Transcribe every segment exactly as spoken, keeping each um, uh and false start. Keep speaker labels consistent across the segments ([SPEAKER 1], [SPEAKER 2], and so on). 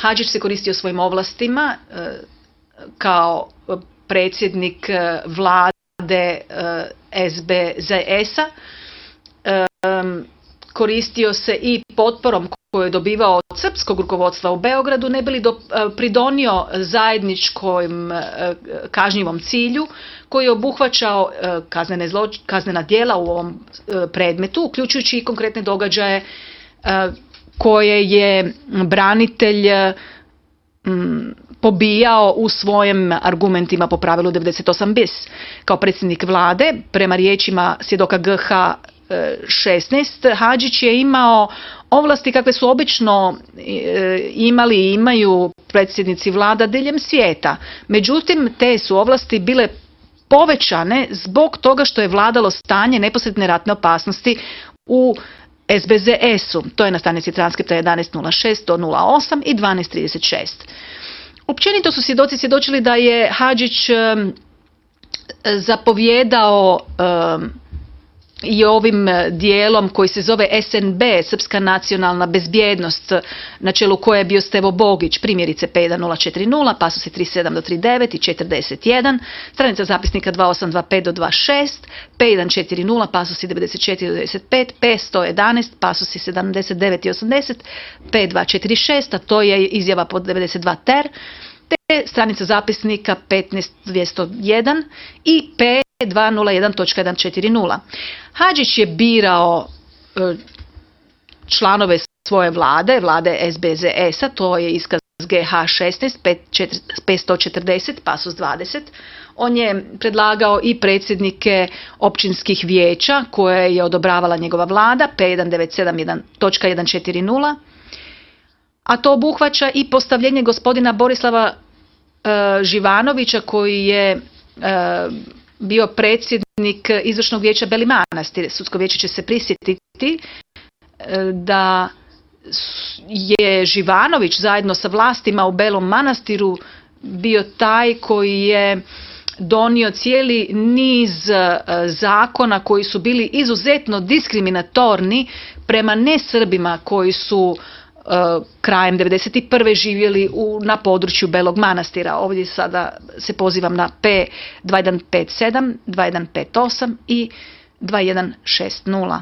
[SPEAKER 1] Hadžić se koristio svojim ovlastima kao predsjednik vlade S B Z S-a. Koristio se i potporom koju je dobivao od srpskog rukovodstva u Beogradu, ne bi li do, pridonio zajedničkom kažnjivom cilju koji je obuhvaćao kaznene zloč, kaznena djela u ovom predmetu, uključujući i konkretne događaje koje je branitelj pobijao u svojim argumentima po pravilu devedeset osam bis. Kao predsjednik vlade, prema riječima svjedoka G H šesnaest, Hadžić je imao ovlasti kakve su obično imali i imaju predsjednici vlada diljem svijeta. Međutim, te su ovlasti bile povećane zbog toga što je vladalo stanje neposredne ratne opasnosti u S B Z S-u. To je na stanici transkripta jedanaest nula šest do nula osam i dvanaest trideset šest. Općenito su svjedoci svjedočili da je Hadžić um, zapovjedao um, i ovim dijelom koji se zove S N B, Srpska nacionalna bezbjednost, na čelu koje je bio Stevo Bogić, primjerice P jedan nula četiri nula, pasusi trideset sedam do trideset devet i četrdeset jedan, stranica zapisnika dva osam dva pet do dvadeset šest, P jedan četiri nula, pasusi devedeset četiri do devedeset pet, P sto jedanaest, pasusi sedamdeset devet i osamdeset, P dva četiri šest, a to je izjava pod devedeset dva ter, te stranica zapisnika petnaest dvjesto jedan i P dva nula jedan točka jedan četiri nula. Hadžić je birao članove svoje vlade, vlade S B Z S-a, to je iskaz G H šesnaest, P sto četrdeset, pasus dvadeset. On je predlagao i predsjednike općinskih vijeća koje je odobravala njegova vlada, P jedan devet sedam točka jedan četiri nula. A to obuhvaća i postavljenje gospodina Borislava e, Živanovića koji je e, bio predsjednik izvršnog vijeća Beli Manastir. Sudsko vijeće će se prisjetiti da je Živanović zajedno sa vlastima u Belom Manastiru bio taj koji je donio cijeli niz zakona koji su bili izuzetno diskriminatorni prema nesrbima koji su krajem devedeset prve živjeli u, na području Belog Manastira. Ovdje sada se pozivam na P dva jedan pet sedam, dva jedan pet osam i dva jedan šest nula.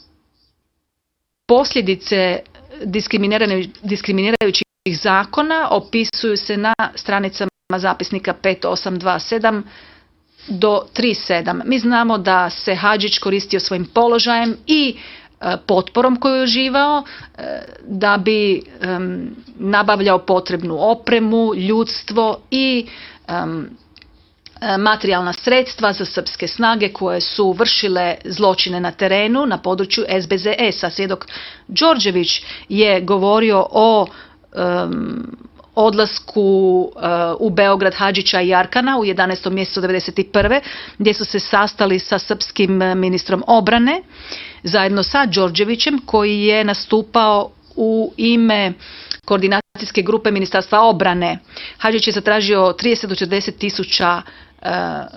[SPEAKER 1] Posljedice diskriminirajućih zakona opisuju se na stranicama zapisnika pet osam dva sedam do trideset sedam. Mi znamo da se Hadžić koristio svojim položajem i potporom koju je uživao da bi um, nabavljao potrebnu opremu, ljudstvo i um, materijalna sredstva za srpske snage koje su vršile zločine na terenu na području S B Z S-a. Svjedok Đorđević je govorio o um, odlasku uh, u Beograd Hadžića i Arkana u jedanaestom mjesecu devedeset prve gdje su se sastali sa srpskim ministrom obrane zajedno sa Đorđevićem koji je nastupao u ime koordinacijske grupe Ministarstva obrane. Hadžić je zatražio trideset do četrdeset tisuća uh,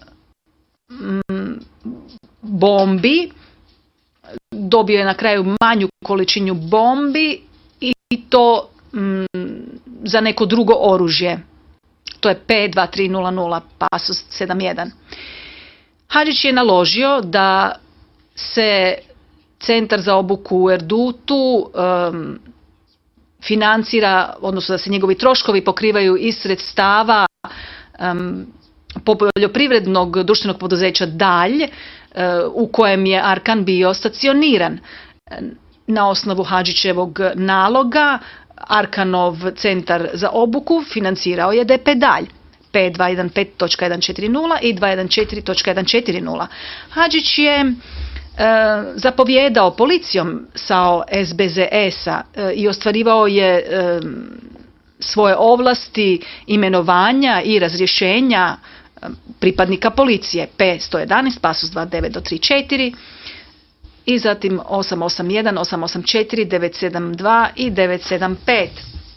[SPEAKER 1] bombi, dobio je na kraju manju količinu bombi i to mm, za neko drugo oružje. To je P dva tri nula nula pasus sedam jedan. Hadžić je naložio da se centar za obuku u Erdutu um, financira, odnosno da se njegovi troškovi pokrivaju iz sredstava um, poljoprivrednog društvenog poduzeća Dalj, uh, u kojem je Arkan bio stacioniran. Na osnovu Hadžićevog naloga Arkanov centar za obuku financirao je D P Dalj, P dva jedan pet točka jedan četiri nula i dva jedan četiri točka jedan četiri nula. Hadžić je e, zapovjedao policijom sa S B Z S-a e, i ostvarivao je e, svoje ovlasti imenovanja i razrješenja e, pripadnika policije, P sto jedanaest, pasus dva devet do tri četiri, i zatim osam osam jedan, osam osam četiri, devet sedam dva i devet sedam pet.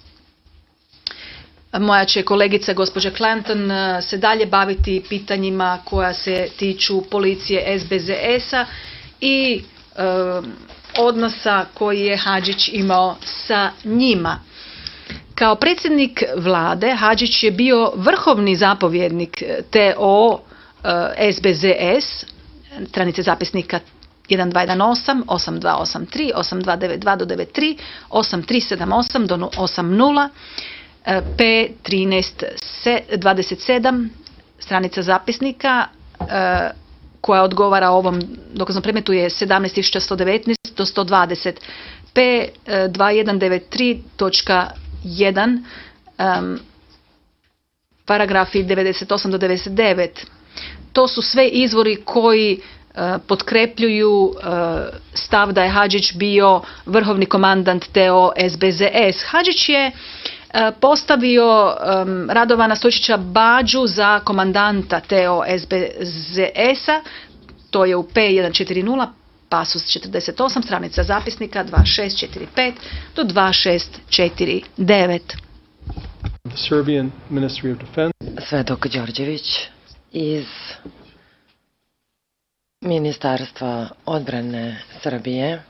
[SPEAKER 1] Moja će kolegica gospođa Clanton se dalje baviti pitanjima koja se tiču policije S B Z S-a i e, odnosa koji je Hadžić imao sa njima. Kao predsjednik vlade Hadžić je bio vrhovni zapovjednik T O S B Z S, stranice zapisnika jedan dva jedan osam, osam dva osam tri, osam dva devet dva do devet tri, osam tri sedam osam do osam nula, P trinaest dvadeset sedam, stranica zapisnika koja odgovara ovom dokaznom predmetu je sedamnaest tisuća sto devetnaest do sto dvadeset, P dva jedan devet tri točka jedan, um, paragrafi devedeset osam do devedeset devet. To su sve izvori koji uh, potkrepljuju uh, stav da je Hadžić bio vrhovni komandant T O S B Z S. Hadžić je uh, postavio um, Radovana Stojčića Bađu za komandanta T O S B Z S-a, to je u P jedan četiri nula, pasus četrdeset osam, stranica zapisnika dva šest četiri pet do dva šest četiri devet.
[SPEAKER 2] Svedok Đorđević iz Ministarstva odbrane Srbije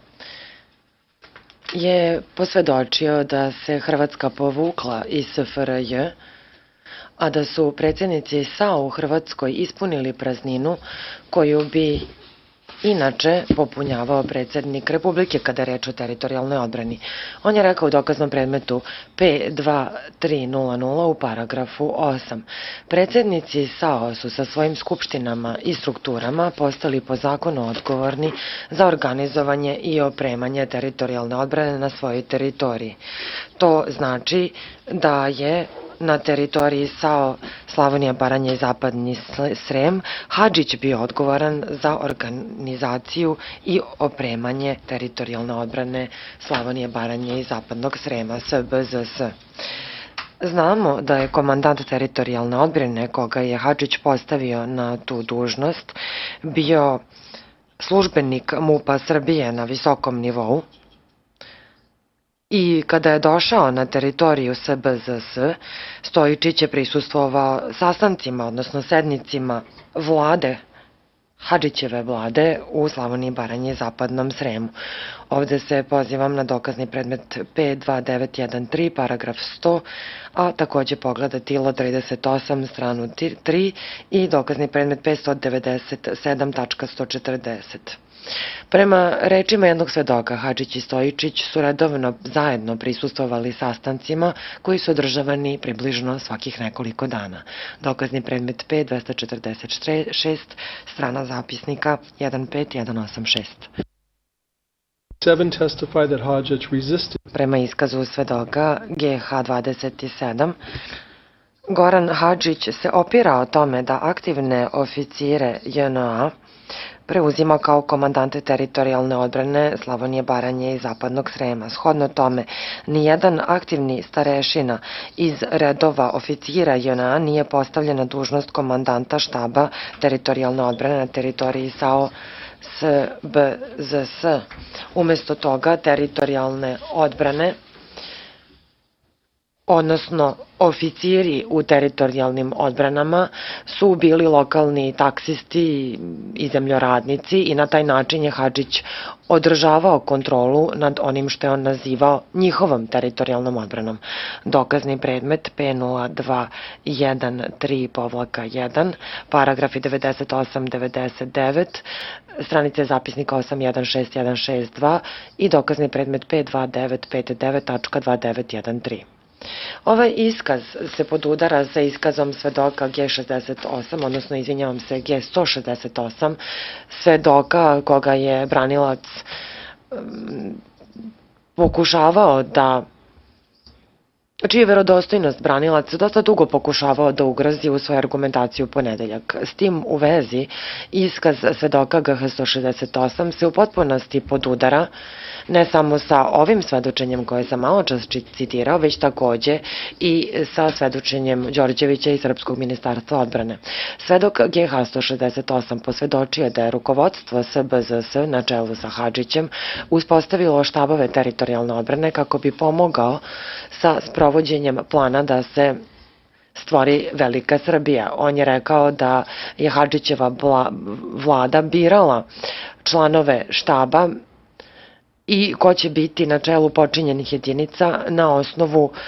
[SPEAKER 2] je posvedočio da se Hrvatska povukla iz S F R J, a da su predsjednici S A U u Hrvatskoj ispunili prazninu koju bi inače popunjavao predsjednik Republike kada je reč o teritorijalnoj odbrani. On je rekao u dokaznom predmetu P dva tri nula nula u paragrafu osam. Predsjednici S A O su sa svojim skupštinama i strukturama postali po zakonu odgovorni za organizovanje i opremanje teritorijalne odbrane na svojoj teritoriji. To znači da je na teritoriji S A O Slavonija, Baranja i Zapadni Srem Hadžić bio odgovoran za organizaciju i opremanje teritorijalne odbrane Slavonije, Baranje i Zapadnog Srema, S B Z S. Znamo da je komandant teritorijalne odbrane, koga je Hadžić postavio na tu dužnost, bio službenik MUP-a Srbije na visokom nivou. I kada je došao na teritoriju S B Z S, Stojičić je prisustvovao sastancima, odnosno sednicima vlade, Hadžićeve vlade u Slavoniji, Baranji i Zapadnom Sremu. Ovde se pozivam na dokazni predmet P dva devet jedan tri, paragraf sto, a takođe pogledati L trideset osam, stranu tri i dokazni predmet P sto devedeset sedam tačka sto četrdeset. Prema rečima jednog svedoka, Hadžić i Stojičić su redovno zajedno prisustvovali sastancima koji su održavani približno svakih nekoliko dana. Dokazni predmet P dvesta četrdeset šest, strana zapisnika jedan pet jedan osam šest. Prema iskazu svedoka G H dvadeset sedam, Goran Hadžić se opirao tome da aktivne oficire J N A preuzima kao komandante teritorijalne odbrane Slavonije, Baranje i Zapadnog Srema. Shodno tome, nijedan aktivni starešina iz redova oficira J N A nije postavljen na dužnost komandanta štaba teritorijalne odbrane na teritoriji S A O S B Z S. Umesto toga, teritorijalne odbrane, odnosno oficiri u teritorijalnim odbranama, su bili lokalni taksisti i zemljoradnici i na taj način je Hadžić održavao kontrolu nad onim što je on nazivao njihovom teritorijalnom odbranom. Dokazni predmet P nula dva jedan tri jedan, paragrafi devedeset osam devedeset devet, stranice zapisnika osam jedan šest jedan šest dva i dokazni predmet P dva devet pet devet tačka dva devet jedan tri. Ovaj iskaz se podudara sa iskazom svedoka G šezdeset osam, odnosno, izvinjavam se, G sto šezdeset osam, svedoka koga je branilac pokušavao da, čiju je verodostojnost branilac dosta dugo pokušavao da ugrozi u svoju argumentaciju ponedeljak. S tim u vezi, iskaz svedoka G H sto šezdeset osam se u potpunosti podudara ne samo sa ovim svedočenjem koje sam malo čas citirao, već takođe i sa svedočenjem Đorđevića iz Srpskog ministarstva odbrane. Svedok G H sto šezdeset osam posvedočio da je rukovodstvo S B Z S na čelu sa Hadžićem uspostavilo štabove teritorijalne odbrane kako bi pomogao sa sprovođenjem plana da se stvori Velika Srbija. On je rekao da je Hadžićeva vlada birala članove štaba i ko će biti na čelu počinjenih jedinica na osnovu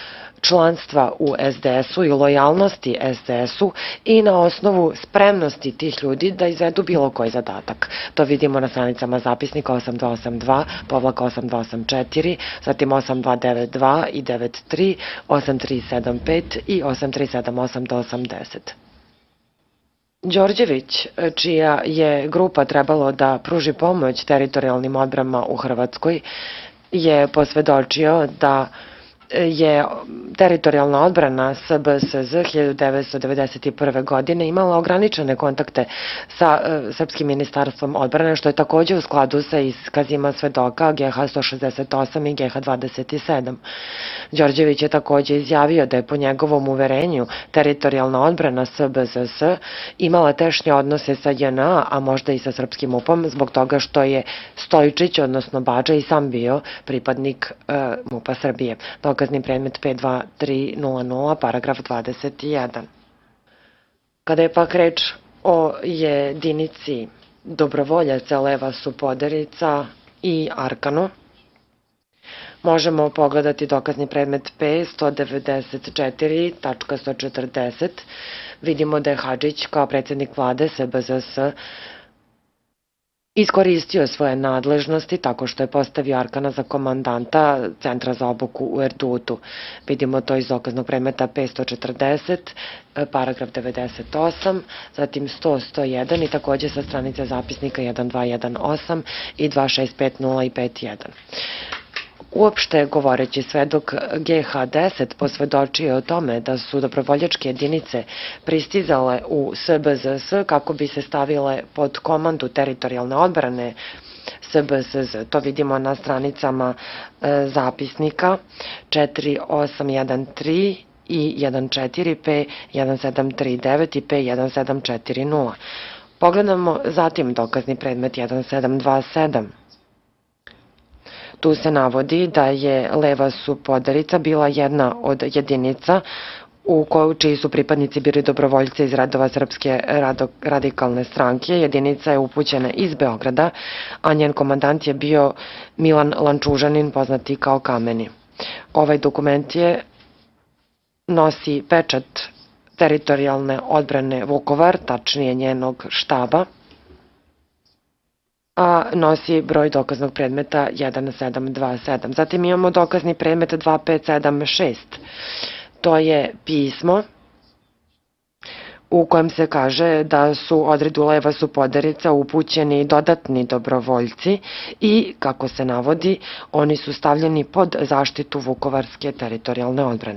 [SPEAKER 2] članstva u es de esu i lojalnosti es de esu i na osnovu spremnosti tih ljudi da izvedu bilo koji zadatak. To vidimo na stranicama zapisnika osam dva osam dva, povlaka osam dva osam četiri, zatim osam dva devet dva i devet tri, osam tri sedam pet i osam tri sedam osam do osamdeset. Đorđević, čija je grupa trebalo da pruži pomoć teritorijalnim odbranama u Hrvatskoj, je posvedočio da je teritorijalna odbrana S B S Z hiljadu devetsto devedeset prve. godine imala ograničene kontakte sa Srpskim ministarstvom odbrane, što je takođe u skladu sa iskazima svedoka G H sto šezdeset osam i G H dvadeset sedam. Đorđević je takođe izjavio da je po njegovom uverenju teritorijalna odbrana S B S S imala tešnje odnose sa J N A, a možda i sa srpskim M U P-om, zbog toga što je Stojčić, odnosno Badža, i sam bio pripadnik M U P-a Srbije. Dokazni predmet pet dva tri nula nula, paragraf dvadeset jedan. Kada je pak reč o jedinici dobrovoljaca Leva su Poderica i Arkanu, možemo pogledati dokazni predmet P sto devedeset četiri tačka sto četrdeset. Vidimo da je Hadžić kao predsednik vlade S B S S iskoristio svoje nadležnosti tako što je postavio Arkana za komandanta Centra za obuku u Erdutu. Vidimo to iz dokaznog predmeta P sto četrdeset, paragraf devedeset osam, zatim sto, sto jedan i takođe sa stranice zapisnika jedan dva jedan osam i dva šest pet nula i pet jedan. Uopšte govoreći, svedok G H deset posvedočio o tome da su dobrovoljačke jedinice pristizale u S B S S kako bi se stavile pod komandu teritorijalne odbrane S B S Z. To vidimo na stranicama zapisnika četiri osam jedan tri i jedan četiri, P jedan sedam tri devet i P jedan sedam četiri nula. Pogledamo zatim dokazni predmet jedan sedam dva sedam. Tu se navodi da je Leva su Poderica bila jedna od jedinica u kojoj čiji su pripadnici bili dobrovoljci iz redova Srpske radikalne stranke. Jedinica je upućena iz Beograda, a njen komandant je bio Milan Lančužanin, poznati kao Kameni. Ovaj dokument je nosi pečat teritorijalne odbrane Vukovar, tačnije njenog štaba, a nosi broj dokaznog predmeta jedan sedam dva sedam. Zatim imamo dokazni predmet dva pet sedam šest. To je pismo u kojem se kaže da su odredu Leva su Poderica upućeni dodatni dobrovoljci i, kako se navodi, oni su stavljeni pod zaštitu Vukovarske teritorijalne odbrane.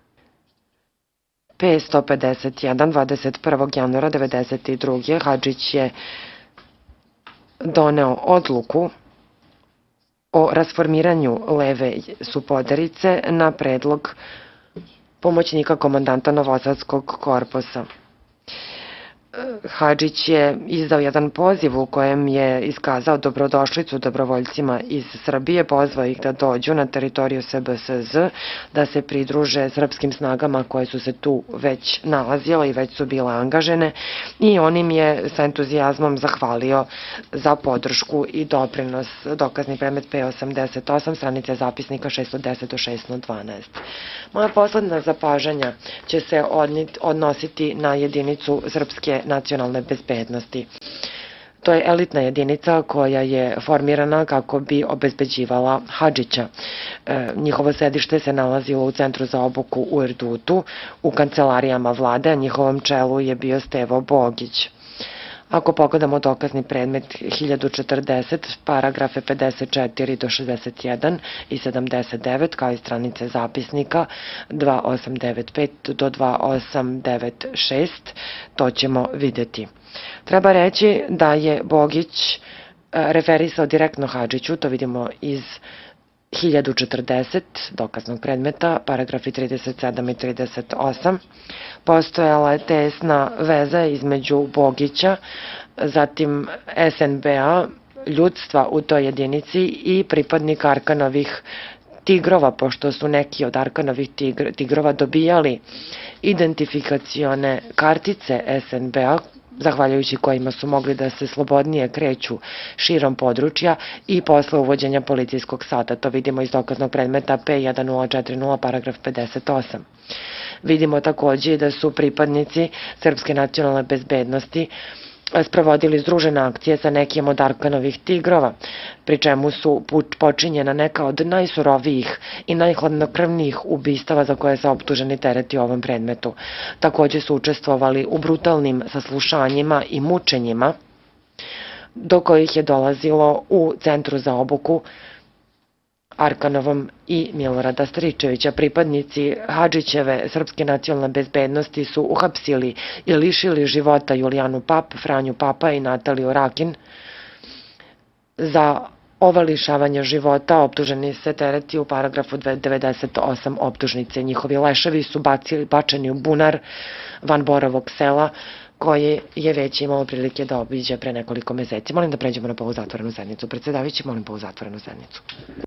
[SPEAKER 2] P sto pedeset jedan, dvadeset prvog januara devedeset druge. Hadžić je doneo odluku o rasformiranju Leve su Poderice na predlog pomoćnika komandanta Novosadskog korpusa. Hadžić je izdao jedan poziv u kojem je iskazao dobrodošlicu dobrovoljcima iz Srbije, pozvao ih da dođu na teritoriju S B S Z, da se pridruže srpskim snagama koje su se tu već nalazile i već su bile angažene, i on im je sa entuzijazmom zahvalio za podršku i doprinos. Dokazni predmet P osamdeset osam, stranice zapisnika šesto deset do šesto dvanaest. Moja posledna zapažanja će se odnositi na jedinicu Srpske nacionalne bezbednosti. To je elitna jedinica koja je formirana kako bi obezbeđivala Hadžića. E, njihovo sedište se nalazilo u Centru za obuku u Erdutu, u kancelarijama vlade, a njihovom čelu je bio Stevo Bogić. Ako pogledamo dokazni predmet hiljadu četrdeset, paragrafe pedeset četiri do šezdeset jedan i sedamdeset devet, kao i stranice zapisnika dva osam devet pet do dva osam devet šest, to ćemo videti. Treba reći da je Bogić referisao direktno Hadžiću, to vidimo iz hiljadu četrdeset dokaznog predmeta, paragrafi trideset sedam i trideset osam. Postojala je tesna veza između Bogića, zatim S N B A, ljudstva u toj jedinici i pripadnika Arkanovih tigrova, pošto su neki od Arkanovih tigrova dobijali identifikacione kartice S N B A zahvaljujući kojima su mogli da se slobodnije kreću širom područja i posle uvođenja policijskog sata. To vidimo iz dokaznog predmeta P jedan nula četiri nula paragraf pedeset osam. Vidimo takođe da su pripadnici Srpske nacionalne bezbednosti sprovodili združene akcije sa nekim od Arkanovih tigrova, pri čemu su počinjena neka od najsurovijih i najhladnokrvnijih ubistava za koje se optuženi tereti u ovom predmetu. Takođe su učestvovali u brutalnim saslušanjima i mučenjima, do kojih je dolazilo u Centru za obuku Arkanovom i Milorada Stričevića. Pripadnici Hadžićeve Srpske nacionalne bezbednosti su uhapsili i lišili života Julijanu Pap, Franju Papa i Nataliju Rakin. Za ova lišavanja života optuženi se tereti u paragrafu devedeset osam optužnice. Njihovi leševi su bačeni u bunar van Borovog sela, koje je već imalo prilike da obiđe pre nekoliko meseci. Molim da pređemo na poluzatvorenu sednicu. Predsedavajući, molim poluzatvorenu sednicu.